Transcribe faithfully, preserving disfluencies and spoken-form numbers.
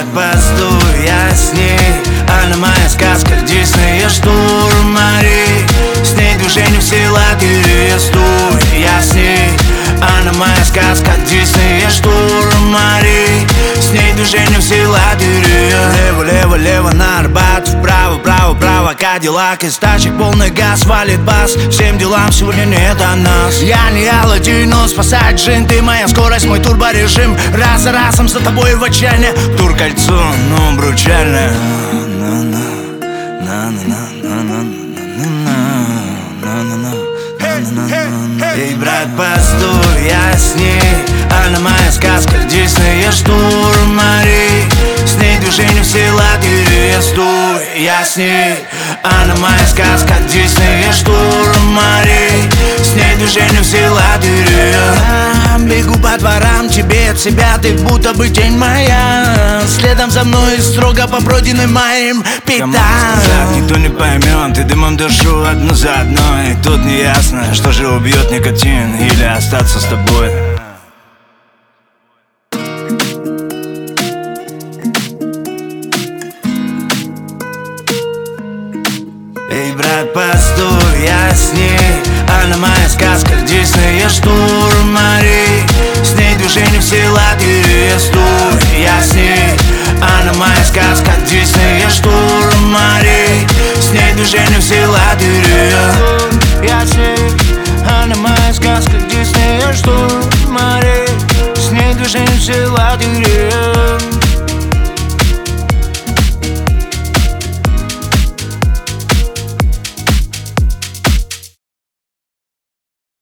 брат, постой, я с ней. Она моя сказка, Дисней, штурм Мари. С ней движение все лагеря, стой, я с ней. Она моя сказка, Дисней, штурм Мари. С ней движение все лагеря. Лево, лево, лево на Арбат, вправо, право, право, Кадиллак. Из тачек полный газ, валит бас. Всем делам сегодня нет о нас. Я не Аладдин, но спасать джин. Ты моя скорость, мой турборежим. Раз за разом за тобой в отчаянии. Туркольцо, ну бручальное. Эй, брат, постой, я с ней. Она моя сказка, Дисней, штурм Мари. С ней движение все лагеря, стой, я с ней. Она моя сказка, Дисней, штурм Мари. С ней движение все лагеря. Бегу по дворам, тебе от себя, ты будто бы тень моя. Следом за мной строго по пройденным моим пятам. Никто не поймет, ты дымом дышу одну за одной. Тут не ясно, что же убьет никотин или остаться с тобой. Эй, брат, постой, я с ней. Она моя сказка, Дисней, штурм Мари. С ней движение все лагеря, стой, я с ней.